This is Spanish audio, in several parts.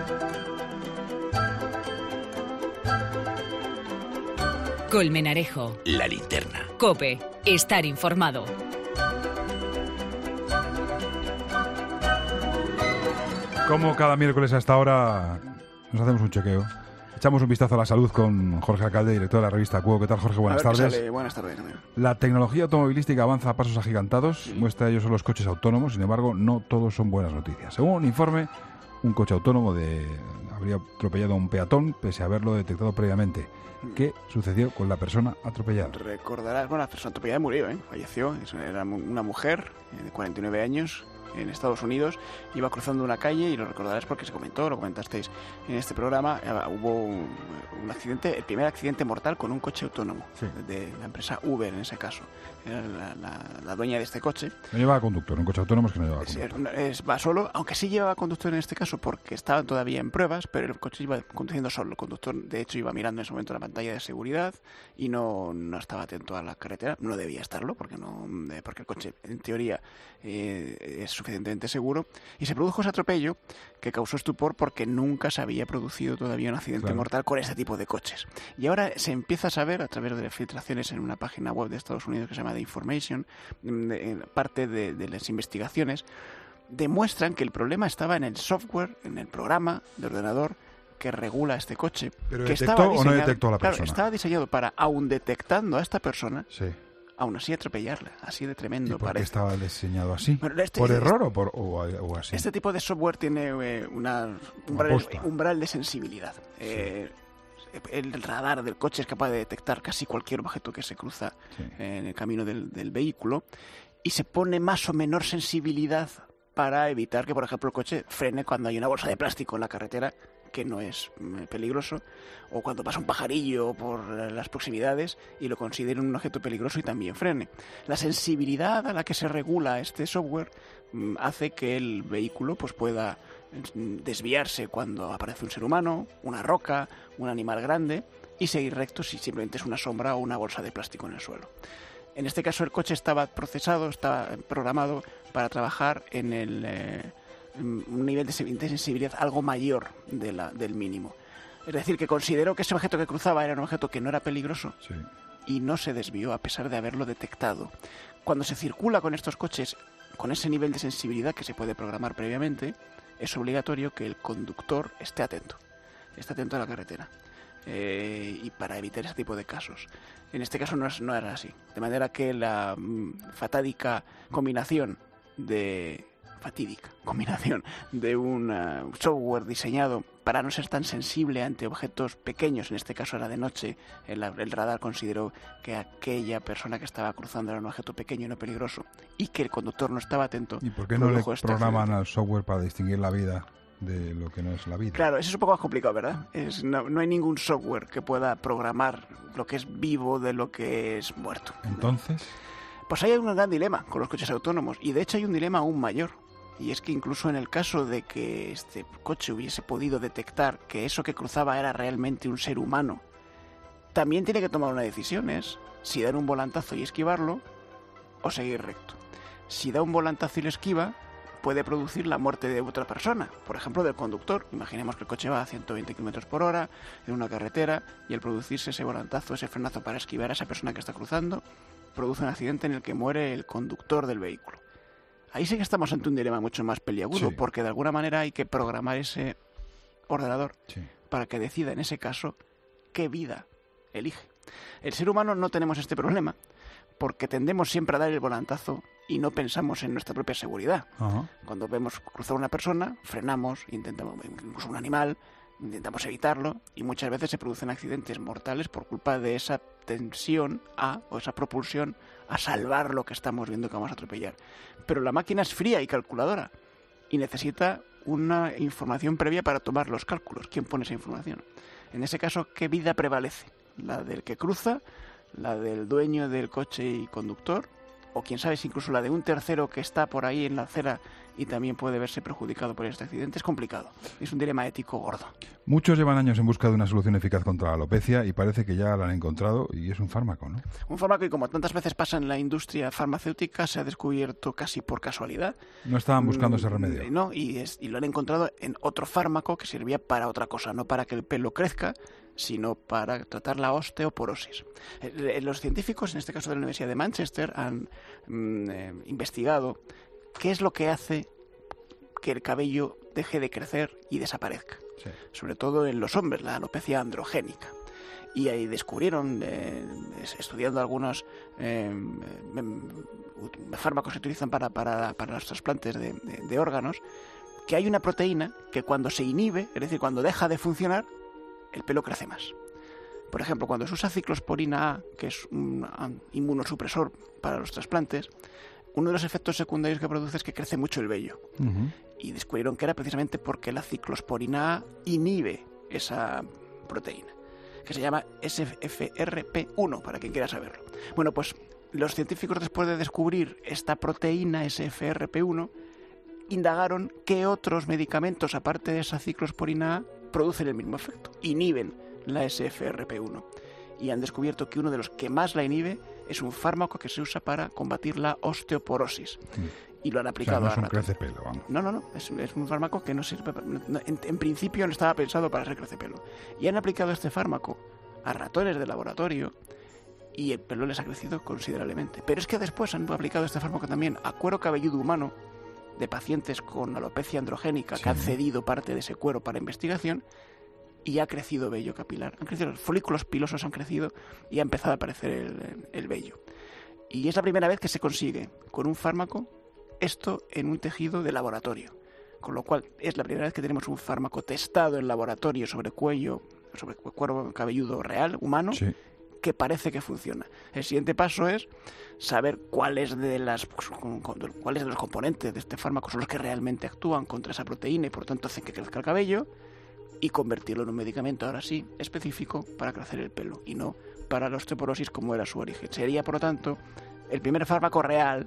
Colmenarejo. La linterna. COPE. Estar informado. Como cada miércoles a esta hora nos hacemos un chequeo. Echamos un vistazo a la salud con Jorge Alcalde, director de la revista Cuo. ¿Qué tal, Jorge? Buenas tardes. Buenas tardes. La tecnología automovilística avanza a pasos agigantados. Sí. Muestra de ello son los coches autónomos. Sin embargo, no todos son buenas noticias. Según un informe, un coche autónomo habría atropellado a un peatón pese a haberlo detectado previamente. ¿Qué sucedió con la persona atropellada? Recordarás, la persona atropellada murió, falleció. Era una mujer de 49 años en Estados Unidos. Iba cruzando una calle y lo recordarás porque lo comentasteis en este programa. Hubo un accidente, el primer accidente mortal con un coche autónomo, sí, de la empresa Uber en ese caso. Era la dueña de este coche. No llevaba conductor, un coche autónomo es que no llevaba conductor. Va solo, aunque sí llevaba conductor en este caso porque estaban todavía en pruebas, pero el coche iba conduciendo solo. El conductor, de hecho, iba mirando en ese momento la pantalla de seguridad y no estaba atento a la carretera. No debía estarlo porque el coche, en teoría, es suficientemente seguro. Y se produjo ese atropello que causó estupor porque nunca se había producido todavía un accidente mortal con este tipo de coches. Y ahora se empieza a saber, a través de filtraciones en una página web de Estados Unidos que se llama The Information, parte de las investigaciones, demuestran que el problema estaba en el software, en el programa de ordenador que regula este coche. ¿Pero que detectó estaba o no detectó a la persona? Claro, estaba diseñado para, aun detectando a esta persona, sí, aún así atropellarla, así de tremendo. ¿Y por parece. qué estaba diseñado así? Bueno, ¿Por error o así? Este tipo de software tiene un umbral de sensibilidad. Sí. El radar del coche es capaz de detectar casi cualquier objeto que se cruza en el camino del vehículo y se pone más o menor sensibilidad para evitar que, por ejemplo, el coche frene cuando hay una bolsa de plástico en la carretera, que no es peligroso, o cuando pasa un pajarillo por las proximidades y lo considera un objeto peligroso y también frene. La sensibilidad a la que se regula este software hace que el vehículo pueda desviarse cuando aparece un ser humano, una roca, un animal grande, y seguir recto si simplemente es una sombra o una bolsa de plástico en el suelo. En este caso el coche estaba programado para trabajar en un nivel de sensibilidad algo mayor del mínimo. Es decir, que consideró que ese objeto que cruzaba era un objeto que no era peligroso, sí, y no se desvió a pesar de haberlo detectado. Cuando se circula con estos coches con ese nivel de sensibilidad que se puede programar previamente, es obligatorio que el conductor esté atento a la carretera, y para evitar ese tipo de casos. En este caso no era así, de manera que la fatídica combinación de un software diseñado para no ser tan sensible ante objetos pequeños, en este caso era de noche, el radar consideró que aquella persona que estaba cruzando era un objeto pequeño y no peligroso, y que el conductor no estaba atento. ¿Y por qué no le programan al software para distinguir la vida de lo que no es la vida? Claro, eso es un poco más complicado, ¿verdad? No hay ningún software que pueda programar lo que es vivo de lo que es muerto. ¿Entonces? Pues hay un gran dilema con los coches autónomos, y de hecho hay un dilema aún mayor. Y es que incluso en el caso de que este coche hubiese podido detectar que eso que cruzaba era realmente un ser humano, también tiene que tomar una decisión, es si dar un volantazo y esquivarlo o seguir recto. Si da un volantazo y lo esquiva, puede producir la muerte de otra persona, por ejemplo del conductor. Imaginemos que el coche va a 120 km por hora en una carretera y al producirse ese volantazo, ese frenazo para esquivar a esa persona que está cruzando, produce un accidente en el que muere el conductor del vehículo. Ahí sí que estamos ante un dilema mucho más peliagudo, sí, porque de alguna manera hay que programar ese ordenador, sí, para que decida en ese caso qué vida elige. El ser humano no tenemos este problema porque tendemos siempre a dar el volantazo y no pensamos en nuestra propia seguridad. Uh-huh. Cuando vemos cruzar una persona, frenamos, intentamos, incluso un animal, intentamos evitarlo, y muchas veces se producen accidentes mortales por culpa de esa tensión o esa propulsión a salvar lo que estamos viendo que vamos a atropellar. Pero la máquina es fría y calculadora y necesita una información previa para tomar los cálculos. ¿Quién pone esa información? En ese caso, ¿qué vida prevalece? ¿La del que cruza? ¿La del dueño del coche y conductor? O quién sabe si incluso la de un tercero que está por ahí en la acera y también puede verse perjudicado por este accidente. Es complicado. Es un dilema ético gordo. Muchos llevan años en busca de una solución eficaz contra la alopecia y parece que ya la han encontrado y es un fármaco, ¿no? Un fármaco que, como tantas veces pasa en la industria farmacéutica, se ha descubierto casi por casualidad. No estaban buscando ese remedio. No, y lo han encontrado en otro fármaco que servía para otra cosa, no para que el pelo crezca, sino para tratar la osteoporosis. Los científicos, en este caso de la Universidad de Manchester, han investigado qué es lo que hace que el cabello deje de crecer y desaparezca. Sí. Sobre todo en los hombres, la alopecia androgénica. Y ahí descubrieron, estudiando algunos fármacos que utilizan para los trasplantes de órganos, que hay una proteína que cuando se inhibe, es decir, cuando deja de funcionar, el pelo crece más. Por ejemplo, cuando se usa ciclosporina A, que es un inmunosupresor para los trasplantes, uno de los efectos secundarios que produce es que crece mucho el vello. Uh-huh. Y descubrieron que era precisamente porque la ciclosporina A inhibe esa proteína, que se llama SFRP1, para quien quiera saberlo. Bueno, pues los científicos, después de descubrir esta proteína SFRP1, indagaron qué otros medicamentos, aparte de esa ciclosporina A, producen el mismo efecto, inhiben la SFRP1. Y han descubierto que uno de los que más la inhibe es un fármaco que se usa para combatir la osteoporosis. Y lo han aplicado a ratones. Crecepelo, vamos. No. Es un fármaco que no sirve. En principio no estaba pensado para hacer crecepelo. Y han aplicado este fármaco a ratones de laboratorio y el pelo les ha crecido considerablemente. Pero es que después han aplicado este fármaco también a cuero cabelludo humano de pacientes con alopecia androgénica, sí, que han cedido parte de ese cuero para investigación, y ha crecido vello capilar. Han crecido, los folículos pilosos han crecido y ha empezado a aparecer el vello. Y es la primera vez que se consigue con un fármaco esto en un tejido de laboratorio. Con lo cual es la primera vez que tenemos un fármaco testado en laboratorio sobre cuero cabelludo real, humano, sí, que parece que funciona. El siguiente paso es saber cuáles de los componentes de este fármaco son los que realmente actúan contra esa proteína y por tanto hacen que crezca el cabello, y convertirlo en un medicamento, ahora sí, específico para crecer el pelo y no para la osteoporosis como era su origen. Sería, por lo tanto, el primer fármaco real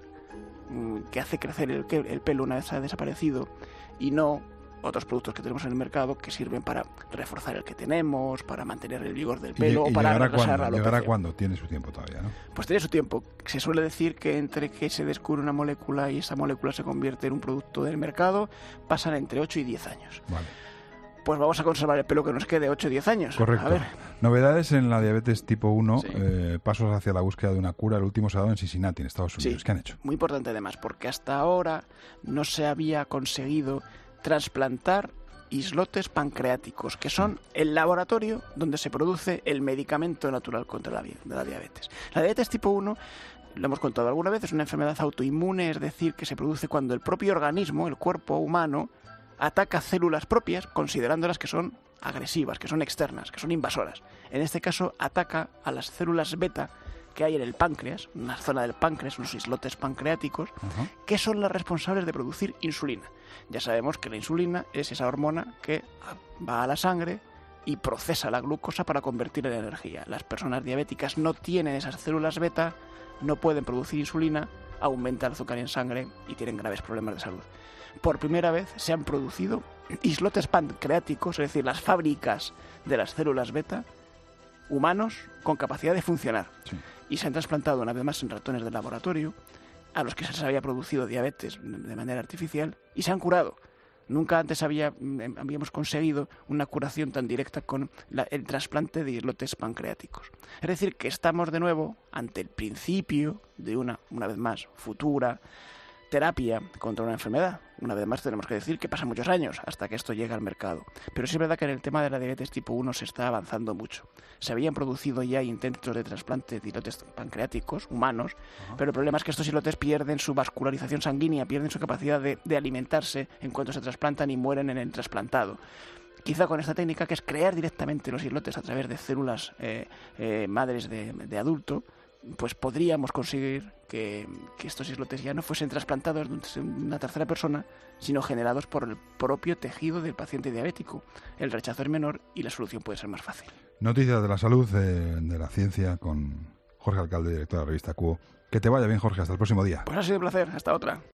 que hace crecer el pelo una vez ha desaparecido, y no otros productos que tenemos en el mercado que sirven para reforzar el que tenemos, para mantener el vigor del pelo o para retrasar la alopecia. ¿Llegará cuándo? Tiene su tiempo todavía, ¿no? Pues tiene su tiempo. Se suele decir que entre que se descubre una molécula y esa molécula se convierte en un producto del mercado, pasan entre 8 y 10 años. Vale. Pues vamos a conservar el pelo que nos quede 8 o 10 años. Correcto. A ver. Novedades en la diabetes tipo 1, sí, pasos hacia la búsqueda de una cura. El último se ha dado en Cincinnati, en Estados Unidos. Sí, ¿qué han hecho? Muy importante además, porque hasta ahora no se había conseguido trasplantar islotes pancreáticos, que son el laboratorio donde se produce el medicamento natural contra la diabetes. La diabetes tipo 1, lo hemos contado alguna vez, es una enfermedad autoinmune, es decir, que se produce cuando el propio organismo, el cuerpo humano, ataca células propias, considerándolas que son agresivas, que son externas, que son invasoras. En este caso, ataca a las células beta que hay en el páncreas, una zona del páncreas, unos islotes pancreáticos, que son las responsables de producir insulina. Ya sabemos que la insulina es esa hormona que va a la sangre y procesa la glucosa para convertirla en energía. Las personas diabéticas no tienen esas células beta, no pueden producir insulina, aumenta el azúcar en sangre y tienen graves problemas de salud. Por primera vez se han producido islotes pancreáticos, es decir, las fábricas de las células beta, humanos con capacidad de funcionar. Sí. Y se han trasplantado una vez más en ratones de laboratorio a los que se les había producido diabetes de manera artificial y se han curado. Nunca antes habíamos conseguido una curación tan directa con el trasplante de islotes pancreáticos. Es decir, que estamos de nuevo ante el principio de una vez más, futura terapia contra una enfermedad. Una vez más tenemos que decir que pasan muchos años hasta que esto llega al mercado. Pero sí es verdad que en el tema de la diabetes tipo 1 se está avanzando mucho. Se habían producido ya intentos de trasplante de islotes pancreáticos humanos, pero el problema es que estos islotes pierden su vascularización sanguínea, pierden su capacidad de alimentarse en cuanto se trasplantan y mueren en el trasplantado. Quizá con esta técnica, que es crear directamente los islotes a través de células madres de adulto, pues podríamos conseguir que estos islotes ya no fuesen trasplantados de una tercera persona, sino generados por el propio tejido del paciente diabético. El rechazo es menor y la solución puede ser más fácil. Noticias de la salud, de la ciencia, con Jorge Alcalde, director de la revista Quo. Que te vaya bien, Jorge. Hasta el próximo día. Pues ha sido un placer. Hasta otra.